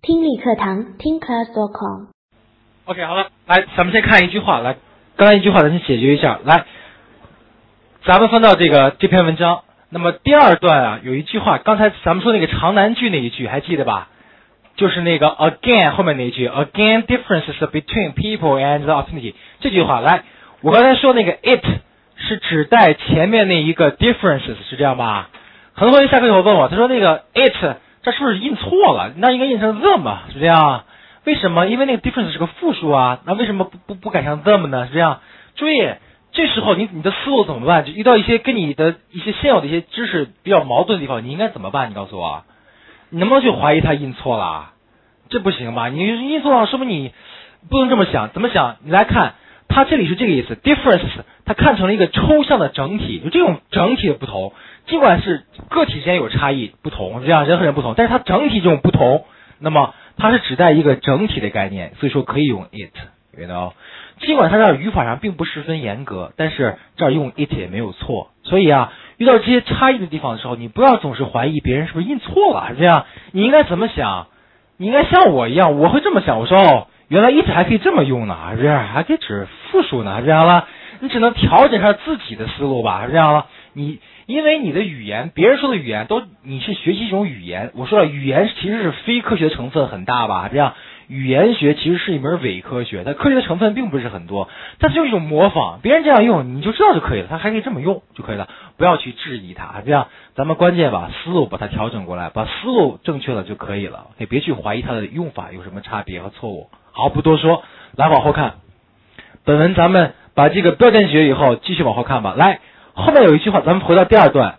听力课堂听 class.com。 OK， 好了，来，咱们先看一句话，来，刚才一句话咱先解决一下，来，咱们翻到这篇文章，那么第二段啊，有一句话，刚才咱们说那个长难句那一句，还记得吧？就是那个 again 后面那一句 again differences between people and the opportunity 这句话，来，我刚才说那个 it 是指代前面那一个 differences 是这样吧？很多同学下课以后问我，他说那个 it 这是不是印错了？那应该印成 them 是这样？为什么？因为那个 difference 是个复数啊，那为什么不改成 them 呢？是这样？注意，这时候你的思路怎么办？就遇到一些跟你的一些现有的一些知识比较矛盾的地方，你应该怎么办？你告诉我，你能不能去怀疑他印错了？这不行吧？你印错了，说明你不能这么想。怎么想？你来看，它这里是这个意思 ，difference 它看成了一个抽象的整体，就这种整体的不同，尽管是个体之间有差异不同，这样人和人不同，但是它整体这种不同，那么它是指代一个整体的概念，所以说可以用 it，you know。尽管它这儿语法上并不十分严格，但是这儿用 it 也没有错。所以啊，遇到这些差异的地方的时候，你不要总是怀疑别人是不是印错了，是这样。你应该怎么想？你应该像我一样，我会这么想。我说哦，原来 it 还可以这么用呢，是这样，还可以指复数呢，是这样了。你只能调整一下自己的思路吧，是这样了。因为你的语言，别人说的语言你是学习一种语言。我说了，语言其实是非科学的成分很大吧，这样。语言学其实是一门伪科学，它科学的成分并不是很多，它就是一种模仿，别人这样用你就知道就可以了，它还可以这么用就可以了，不要去质疑它，这样咱们关键把思路把它调整过来，把思路正确了就可以了，别去怀疑它的用法有什么差别和错误。好，不多说，来往后看，本文咱们把这个标点学以后继续往后看吧。来，后面有一句话，咱们回到第二段，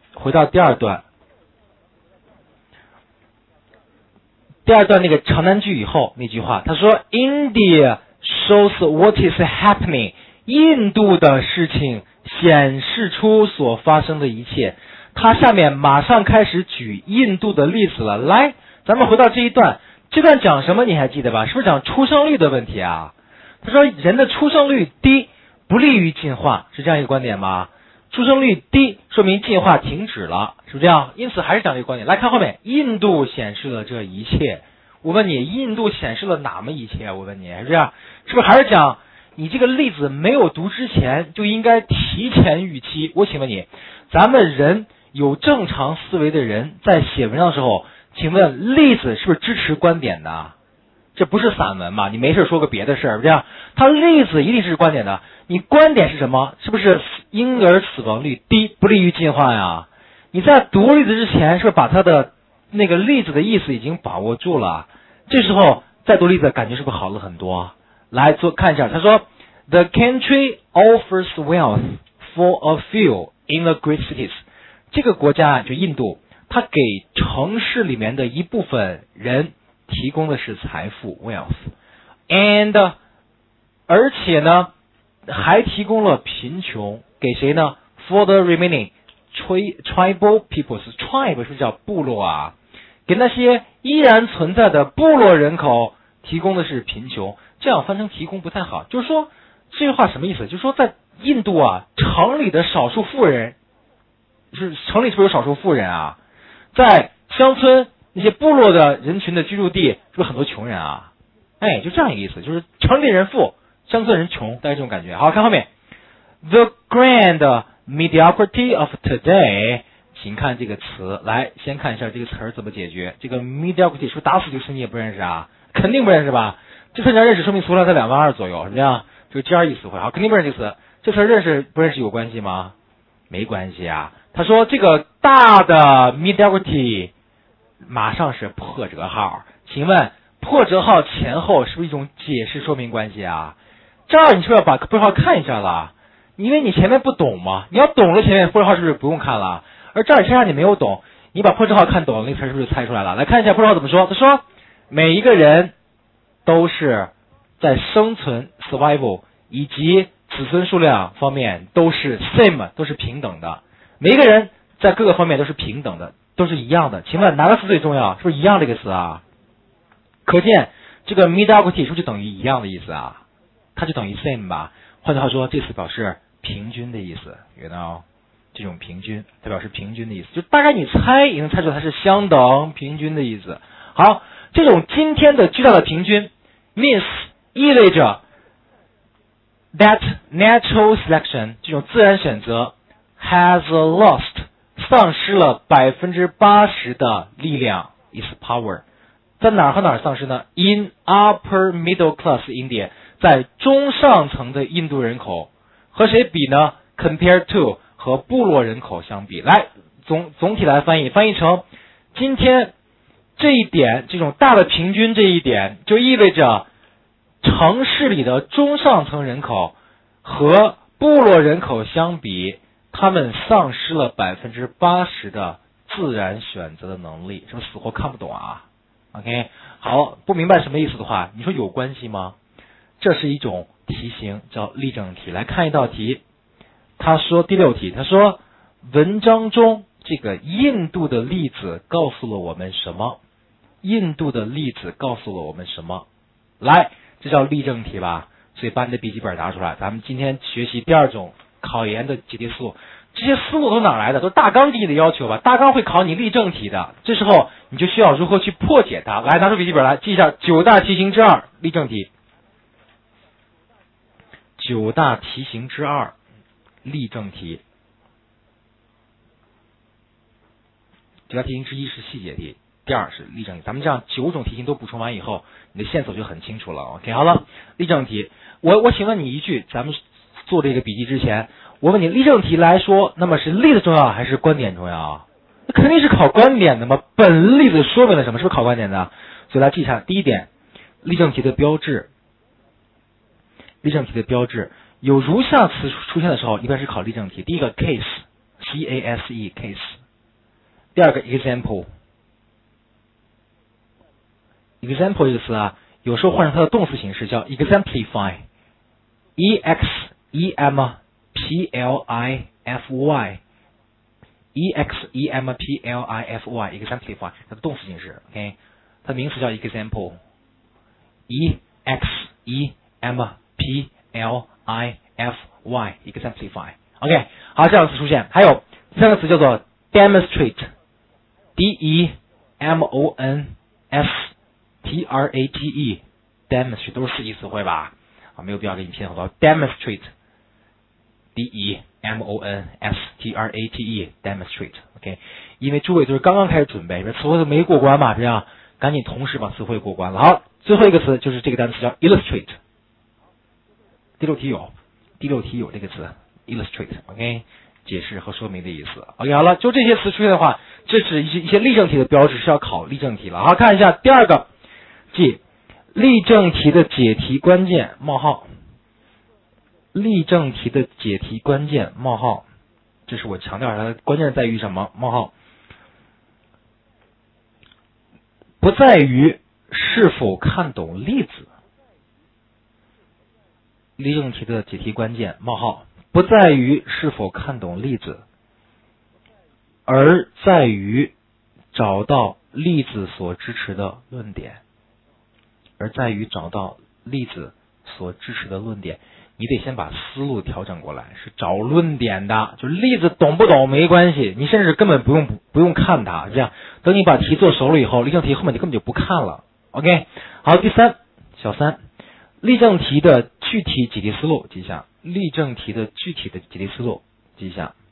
那个长难句以后那句话，他说 India shows what is happening， 印度的事情显示出所发生的一切。他下面马上开始举印度的例子了。来，咱们回到这一段，这段讲什么你还记得吧？是不是讲出生率的问题啊？他说人的出生率低不利于进化，是这样一个观点吗？出生率低说明进化停止了，是不是这样？因此还是讲这个观点。来看后面，印度显示了这一切。我问你，印度显示了哪么一切？我问你，是这样？是不是还是讲你这个例子没有读之前就应该提前预期？我请问你，咱们人有正常思维的人在写文章的时候，请问例子是不是支持观点的？这不是散文嘛？你没事说个别的事儿，这样，它例子一定是观点的。你观点是什么？是不是婴儿死亡率低不利于进化呀？你在读例子之前，是不是把它的那个例子的意思已经把握住了？这时候再读例子，感觉是不是好了很多？来看一下，他说 The country offers wealth for a few in the great cities。 这个国家就印度，它给城市里面的一部分人提供的是财富 wealth， and 而且呢还提供了贫穷给谁呢？ For the remaining tribal peoples， tribe 是不是叫部落啊？给那些依然存在的部落人口提供的是贫穷，这样翻成提供不太好。就是说这句话什么意思？就是说在印度啊，城里的少数富人，城里是不是有少数富人啊？在乡村那些部落的人群的居住地，是不是很多穷人啊？哎，就这样一个意思，就是城里人富，乡村人穷，大概这种感觉。好，看后面 ，The grand mediocrity of today。请看这个词，来先看一下这个词儿怎么解决。这个 mediocrity 是不是打死这个词你也不认识啊？肯定不认识吧？这词你要认识，说明词汇量在22000左右，是这样？这个 GRE 词汇，好，肯定不认识这个词。这词认识不认识有关系吗？没关系啊。他说这个大的 mediocrity 马上是破折号，请问破折号前后是不是一种解释说明关系啊？这儿你是不是要把破折号看一下了？因为你前面不懂嘛，你要懂了前面破折号是不是不用看了？而这儿先让你没有懂，你把破折号看懂了，那词是不是就猜出来了？来看一下破折号怎么说。他说每一个人都是在生存 survival 以及子孙数量方面都是 same， 都是平等的。每一个人在各个方面都是平等的，都是一样的。请问哪个词最重要？是不是一样这个词啊？可见这个 mediocrity 是不是就等于一样的意思啊？它就等于 same 吧。换句话说，这词表示平均的意思 ，you know。这种平均，它表示平均的意思，就大概你猜也能猜出它是相等、平均的意思。好， 这种今天的巨大的平均 means 意味着 that natural selection 这种自然选择 has lost 丧失了80%的力量 is power。在哪儿和哪儿丧失呢 ？In upper middle class India， 在中上层的印度人口和谁比呢 ？Compared to 和部落人口相比。来，总体来翻译成今天这一点，这种大的平均这一点，就意味着城市里的中上层人口和部落人口相比，他们丧失了80%的自然选择的能力。是不是死活看不懂啊 ？OK， 好，不明白什么意思的话，你说有关系吗？这是一种题型，叫例证题。来看一道题，他说第6题，他说文章中这个印度的例子告诉了我们什么？印度的例子告诉了我们什么？来，这叫例证题吧。所以把你的笔记本拿出来，咱们今天学习第2种考研的解题思路。这些思路都哪来的？都是大纲给你的要求吧？大纲会考你例证题的，这时候你就需要如何去破解它。来，拿出笔记本来，记一下9大题型之2例证题。9大题型之2例证题。9大题型之1是细节题，第2是例证题。咱们这样9种题型都补充完以后，你的线索就很清楚了。OK， 好了，例证题。我请问你一句，咱们做这个笔记之前，我问你，例证题来说，那么是例子重要还是观点重要啊？那肯定是考观点的嘛。本例子说明了什么？是不是考观点的？所以来记一下，第一点，例证题的标志。例证题的标志有如下词出现的时候，一般是考例证题。第一个 case， C-A-S-E case。第二个 example。example 这个词啊，有时候换成它的动词形式叫 exemplify。exemplify，exemplify，exemplify，它的动词形式 ，OK， 它的名词叫 example。exemplify，exemplify，OK， 好，这样的词出现。还有第3个词叫做 demonstrate，D-E-M-O-N-S-T-R-A-T-E，demonstrate 都是4级词汇吧？啊，没有必要给你拼很多。demonstrate，D-E-M-O-N-S-T-R-A-T-E，demonstrate，OK， 因为诸位都是刚刚开始准备，词汇都没过关嘛，这样赶紧同时把词汇过关了。好，最后一个词就是这个单词叫 illustrate。第6题有这个词 illustrate，OK， 解释和说明的意思。OK， 好了，就这些词出现的话，这是一些例证题的标志，是要考例证题了。好，看一下第2个，即例证题的解题关键冒号。例证题的解题关键冒号，这是我强调它的关键在于什么？冒号，不在于是否看懂例子。例证题的解题关键冒号，不在于是否看懂例子，而在于找到例子所支持的论点。而在于找到例子所支持的论点，你得先把思路调整过来，是找论点的。就例子懂不懂没关系，你甚至根本不用看它，这样等你把题做熟了以后，例证题后面你根本就不看了。OK， 好，第3，小3，例证题的具体解题思路记一下。例证题的具体的解题思路记一下。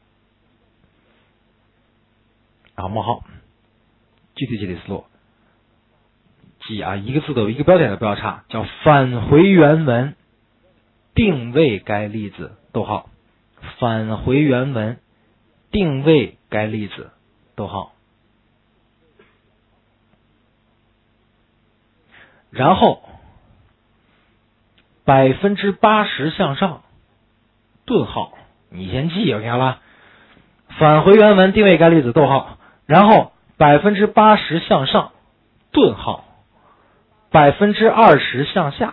然后冒号，具体解题思路记啊，一个字的一个标点都不要差，叫返回原文，定位该例子，逗号，返回原文，定位该例子，逗号。然后80%向上，顿号，你先记 OK 好吧？返回原文，定位该例子，逗号，然后80%向上，顿号，20%向下，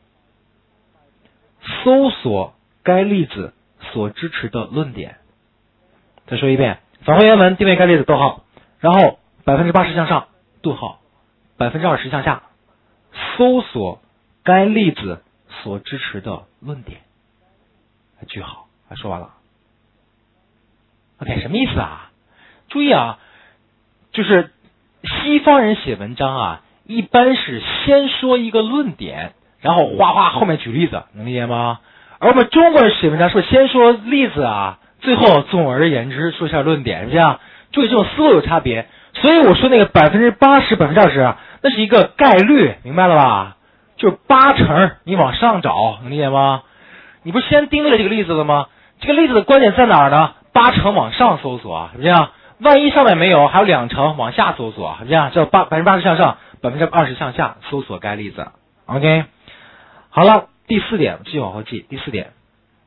搜索该例子所支持的论点。再说一遍，返回原文，定位该例子，逗号，然后80%向上，顿号，20%向下，搜索该例子所支持的论点。句号，说完了。OK， 什么意思啊？注意啊，就是西方人写文章啊， 一般是先说一个论点，然后哗哗后面举例子，能理解吗？而我们中国的水文章是先说例子啊，最后总而言之说一下论点，是这样。注意这种思路有差别，所以我说那个80%、20%啊，那是一个概率，明白了吧？就是80%你往上找，能理解吗？你不是先定位了这个例子了吗？这个例子的观点在哪儿呢？80%往上搜索啊，是这样。万一上面没有，还有2成往下搜索，是这样。叫80%向上，20%向下搜索该例子。OK， 好了，第4点，继续往后记。第4点，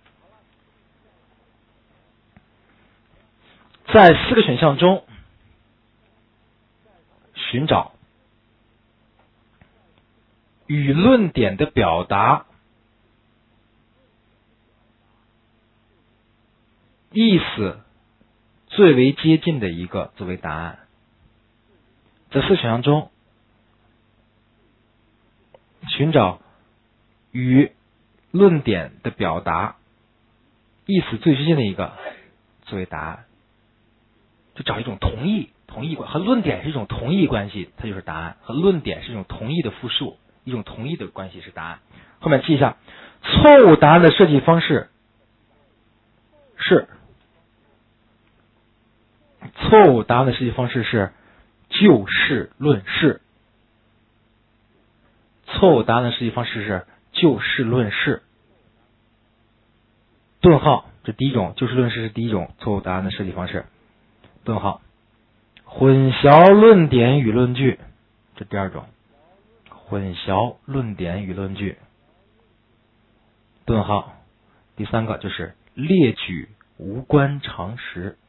在4个选项中寻找与论点的表达意思最为接近的一个作为答案。在4选项中寻找与论点的表达意思最接近的一个作为答案，就找一种同义关，和论点是一种同义关系，它就是答案。和论点是一种同义的复数，一种同义的关系是答案。后面记一下，错误答案的设计方式是就事论事。错误答案的设计方式是就事论事。顿号，这第一种，就事论事是第一种错误答案的设计方式。顿号，混淆论点与论据，这第二种，混淆论点与论据。顿号，第3个就是列举无关常识。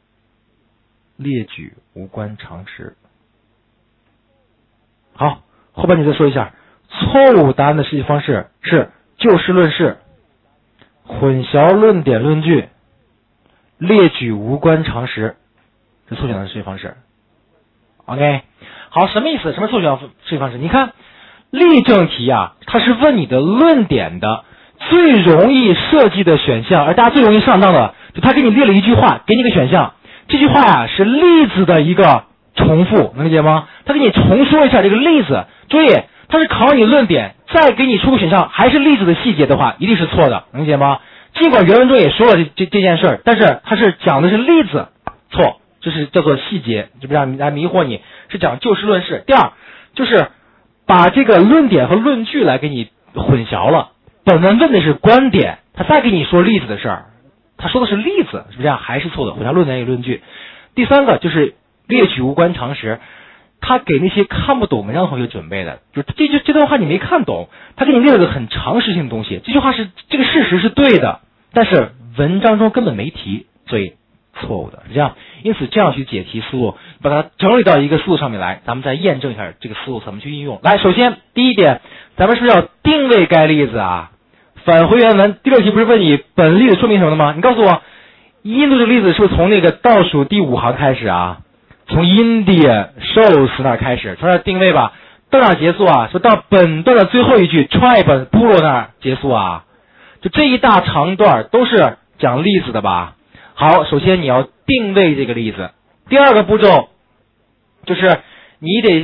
好，后边你再说一下，错误答案的设计方式是就事论事，混淆论点论据，列举无关常识，这错选的设计方式。OK， 好，什么意思？什么错选设计方式？你看例证题啊，它是问你的论点的最容易设计的选项，而大家最容易上当的，就他给你列了一句话，给你个选项，这句话呀是例子的一个重复，能理解吗？他给你重说一下这个例子，注意，他是考你论点，再给你出个选项，还是例子的细节的话，一定是错的，能理解吗？尽管原文中也说了这件事，但是他是讲的是例子，错，这是叫做细节，就不让来迷惑你，是讲就事论事。第二，就是把这个论点和论据来给你混淆了。本文问的是观点，他再给你说例子的事儿，他说的是例子，是不是这样？还是错的，混淆论点与论据。第3个就是列举无关常识，他给那些看不懂文章的同学准备的，就这段话你没看懂，他给你列了个很常识性的东西，这句话是这个事实是对的，但是文章中根本没提，所以错误的，是这样。因此这样去解题思路，把它整理到一个思路上面来，咱们再验证一下这个思路怎么去应用。来，首先第一点，咱们是不是要定位该例子啊？返回原文，第6题不是问你本例子说明什么的吗？你告诉我，印度的例子是不是从那个倒数第5行开始啊？从 India shows 那儿开始，从那儿定位吧，到哪儿结束啊？说到本段的最后一句 tribe 部落那儿结束啊？就这一大长段都是讲例子的吧？好，首先你要定位这个例子。第2个步骤就是你得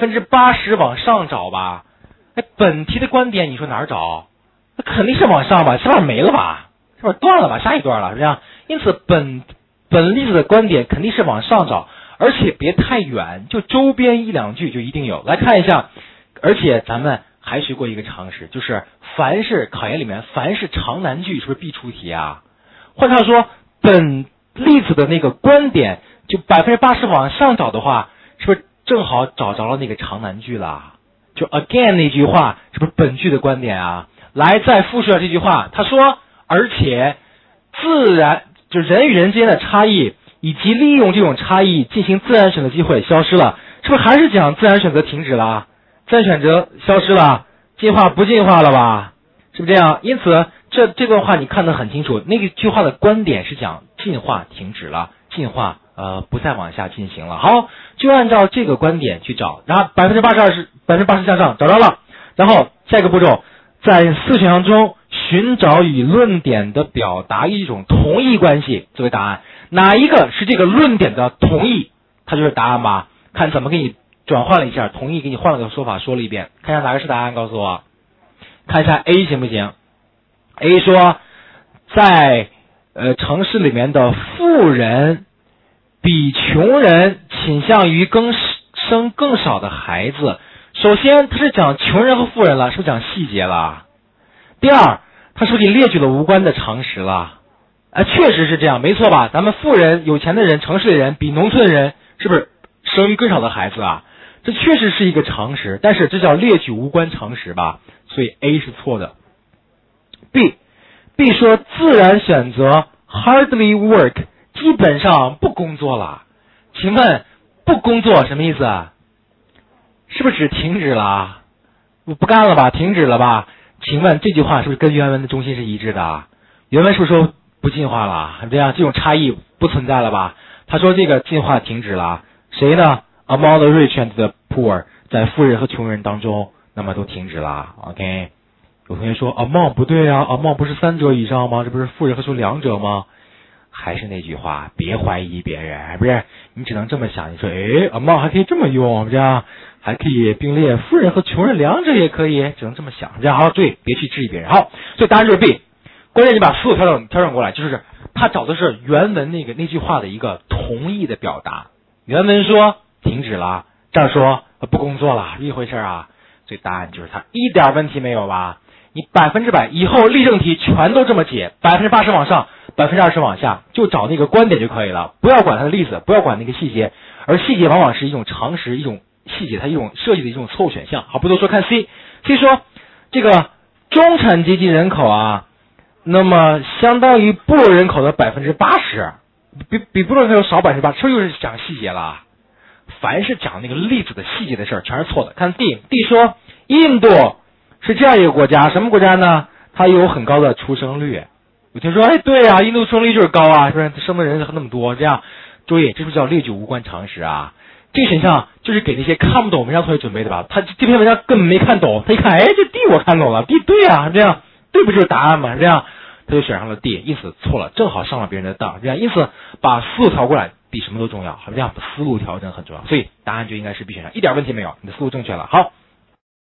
80%往上找吧？哎，本题的观点你说哪儿找？那肯定是往上吧，下面没了吧，下面断了吧，下一段了，是这样。因此本例子的观点肯定是往上找，而且别太远，就周边1、2句就一定有。来看一下，而且咱们还学过一个常识，就是凡是考研里面凡是长难句是不是必出题啊？换句话说，本例子的那个观点就80%往上找的话，是不是正好找着了那个长难句了？就 again 那句话是不是本句的观点啊？来，再复述一下这句话，他说，而且自然就人与人之间的差异以及利用这种差异进行自然选择机会消失了，是不是还是讲自然选择停止了？自然选择消失了，进化不进化了吧？是不是这样？因此这段话你看得很清楚，那个句话的观点是讲进化停止了，进化不再往下进行了。好，就按照这个观点去找，然后80%向上找着了，然后下一个步骤，在4选项中寻找与论点的表达一种同义关系作为答案，哪一个是这个论点的同义，它就是答案吧？看怎么给你转换了一下，同意给你换了个说法说了一遍，看一下哪个是答案，告诉我。看一下 A 行不行？ A 说在城市里面的富人比穷人倾向于生更少的孩子。首先他是讲穷人和富人了，是不是讲细节了？第二，他是不是列举了无关的常识了？确实是这样，没错吧？咱们富人有钱的人，城市的人比农村的人是不是生更少的孩子啊？这确实是一个常识，但是这叫列举无关常识吧，所以 A 是错的。B 说自然选择 hardly work， 基本上不工作了。请问不工作什么意思啊？是不是指停止了？不干了吧，停止了吧？请问这句话是不是跟原文的中心是一致的？原文是不是说不进化了？这样这种差异不存在了吧？他说这个进化停止了，谁呢？ Among the rich and the poor， 在富人和穷人当中，那么都停止了。OK， 有同学说 among 不对啊 ，among 不是3者以上吗？这不是富人和穷2者吗？还是那句话，别怀疑别人，不是你只能这么想，你说among 还可以这么用，这样还可以并列富人和穷人2者也可以，只能这么想，这样好，对，别去质疑别人。好，所以答案就是 B。关键你把思路调整过来，就是他找的是原文那句话的一个同意的表达。原文说停止了，这儿说不工作了，一回事啊。所以答案就是它，一点问题没有吧？你100%以后例证题全都这么解，80%往上，20%往下，就找那个观点就可以了，不要管它的例子，不要管那个细节，而细节往往是一种常识，一种细节，它一种设计的一种错误选项。好，不多说，看 C 说这个中产阶级人口啊，那么相当于部落人口的80%，比部落人口少80%，是不是又是讲细节了？凡是讲那个例子的细节的事儿，全是错的。看 D 说印度是这样一个国家，什么国家呢？它有很高的出生率。有听说，对啊，印度出生率就是高啊，是不是？生的人那么多，这样注意，这是叫列举无关常识啊。这个选项就是给那些看不懂文章同学准备的吧？他这篇文章根本没看懂，他一看，这 D 我看懂了 ，D 对啊，这样对不就是答案吗？这样他就选上了 D， 因此错了，正好上了别人的当，这样因此把思路调过来比什么都重要，这样思路调整很重要，所以答案就应该是 B 选项，一点问题没有，你的思路正确了。好，